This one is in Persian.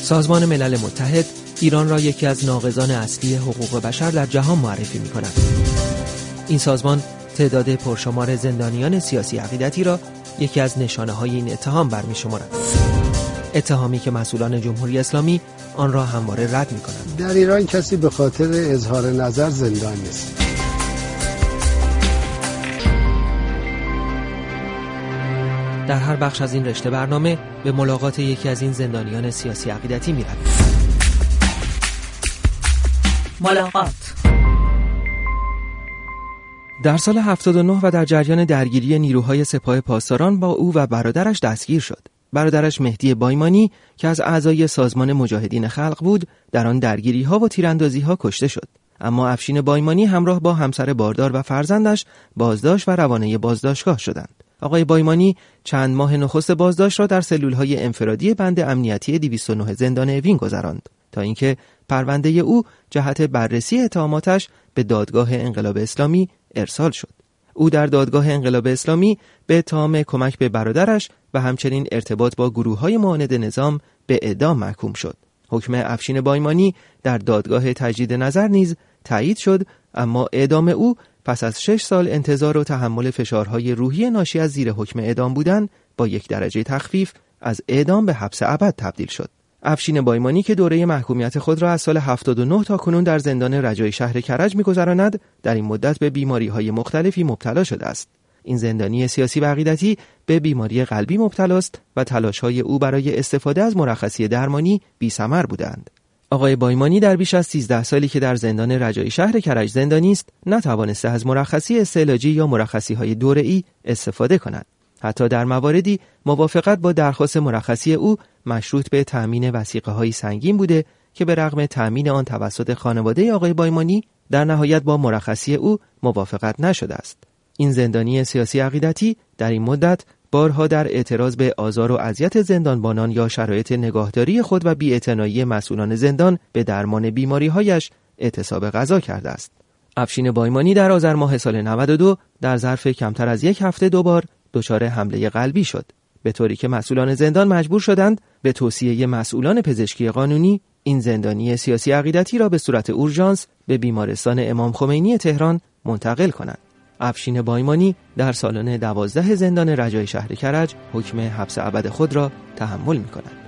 سازمان ملل متحد ایران را یکی از ناقضان اصلی حقوق بشر در جهان معرفی می‌کند. این سازمان تعداد پرشمار زندانیان سیاسی عقیدتی را یکی از نشانه‌های این اتهام برمی‌شمارد. اتهامی که مسئولان جمهوری اسلامی آن را همواره رد می‌کنند. در ایران کسی به خاطر اظهار نظر زندان نیست. در هر بخش از این رشته برنامه به ملاقات یکی از این زندانیان سیاسی عقیدتی می‌رویم. ملاقات. در سال 79 و در جریان درگیری نیروهای سپاه پاسداران با او و برادرش دستگیر شد. برادرش مهدی بایمانی که از اعضای سازمان مجاهدین خلق بود، در آن درگیری‌ها و تیراندازی‌ها کشته شد. اما افشین بایمانی همراه با همسر باردار و فرزندش بازداشت و روانه بازداشتگاه شدند. آقای بایمانی چند ماه نخست بازداشت را در سلول‌های انفرادی بند امنیتی 209 زندان اوین گذراند تا اینکه پرونده او جهت بررسی اتهاماتش به دادگاه انقلاب اسلامی ارسال شد. او در دادگاه انقلاب اسلامی به اتهام کمک به برادرش و همچنین ارتباط با گروه‌های معاند نظام به اعدام محکوم شد. حکم افشین بایمانی در دادگاه تجدید نظر نیز تایید شد، اما اعدام او پس از 6 سال انتظار و تحمل فشارهای روحی ناشی از زیر حکم اعدام بودن با 1 درجه تخفیف از اعدام به حبس ابد تبدیل شد. افشین بایمانی که دوره محکومیت خود را از سال 79 تا کنون در زندان رجای شهر کرج می‌گذراند، در این مدت به بیماری‌های مختلفی مبتلا شده است. این زندانی سیاسی و عقیدتی به بیماری قلبی مبتلا است و تلاش‌های او برای استفاده از مرخصی درمانی بی‌ثمر بودند. آقای بایمانی در بیش از 13 سالی که در زندان رجای شهر کرج زندانی است، نتوانسته از مرخصی استعلاجی یا مرخصی‌های دوره‌ای استفاده کند. حتی در مواردی موافقت با درخواست مرخصی او مشروط به تأمین وثیقه‌های سنگین بوده که به رغم تأمین آن توسط خانواده آقای بایمانی در نهایت با مرخصی او موافقت نشده است. این زندانی سیاسی عقیدتی در این مدت بارها در اعتراض به آزار و اذیت زندانبانان یا شرایط نگاهداری خود و بی‌اعتنایی مسئولان زندان به درمان بیماری‌هایش اعتصاب غذا کرده است. افشین بایمانی در آذر ماه سال 92 در ظرف کمتر از 1 هفته 2 بار دچار حمله قلبی شد، به طوری که مسئولان زندان مجبور شدند به توصیه مسئولان پزشکی قانونی این زندانی سیاسی عقیدتی را به صورت اورژانس به بیمارستان امام خمینی تهران منتقل کنند. افشین بایمانی در سالن 12 زندان رجای شهر کرج حکم حبس ابد خود را تحمل می‌کند.